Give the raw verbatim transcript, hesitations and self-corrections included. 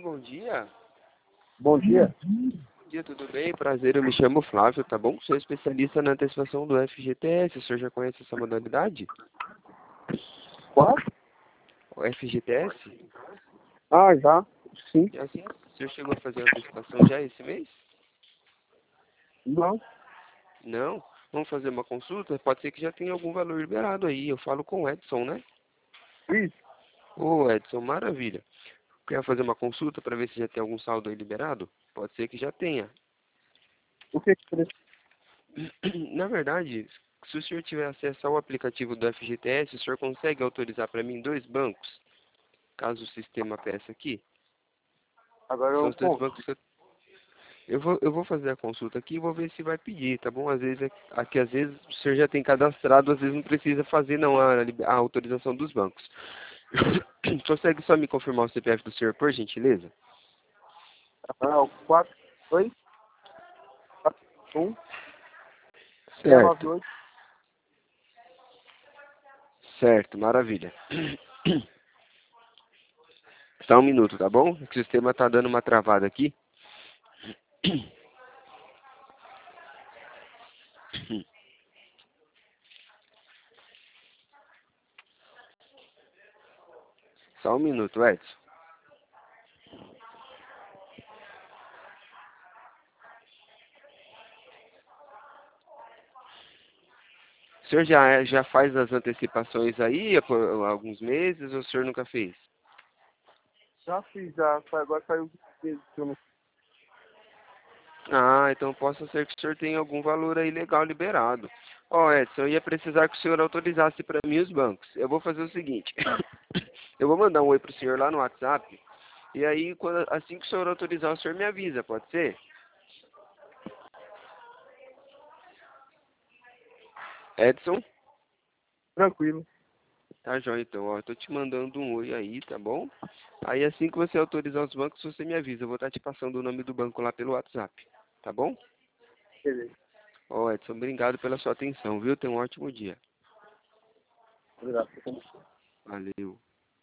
bom dia. Bom dia. Bom dia, tudo bem? Prazer, eu me chamo Flávio, tá bom? Sou especialista na antecipação do F G T S. O senhor já conhece essa modalidade? Qual? O F G T S? Ah, já. Sim. E assim, o senhor chegou a fazer a antecipação já esse mês? Não. Não? Vamos fazer uma consulta? Pode ser que já tenha algum valor liberado aí. Eu falo com o Edson, né? Isso. Ô, Edson, maravilha. Quer fazer uma consulta para ver se já tem algum saldo aí liberado? Pode ser que já tenha. O que que precisa? Na verdade, se o senhor tiver acesso ao aplicativo do F G T S, o senhor consegue autorizar para mim dois bancos, caso o sistema peça aqui? Agora São eu os dois conto. bancos que eu... Eu vou, eu vou fazer a consulta aqui e vou ver se vai pedir, tá bom? Às vezes, é- aqui às vezes o senhor já tem cadastrado, às vezes não precisa fazer não a, a autorização dos bancos. Consegue só me confirmar o C P F do senhor, por gentileza? Ah, o quatro, dois, quatro, um, seis, nove, Certo, oito. certo, maravilha. Só um minuto, tá bom? O sistema tá dando uma travada aqui. Só um minuto, Edson. O senhor já, já faz as antecipações aí por alguns meses ou o senhor nunca fez? Já fiz, já. Agora saiu que eu não. Ah, então possa ser que o senhor tenha algum valor aí legal liberado. Ó, Edson, eu ia precisar que o senhor autorizasse para mim os bancos. Eu vou fazer o seguinte. Eu vou mandar um oi pro senhor lá no WhatsApp. E aí, quando, assim que o senhor autorizar, o senhor me avisa, pode ser? Edson? Tranquilo. Tá, joia, então, ó, eu tô te mandando um oi aí, tá bom? Aí assim que você autorizar os bancos, você me avisa. Eu vou estar te passando o nome do banco lá pelo WhatsApp, tá bom? Beleza. Ó, Edson, obrigado pela sua atenção, viu? Tenha um ótimo dia. Obrigado. Valeu.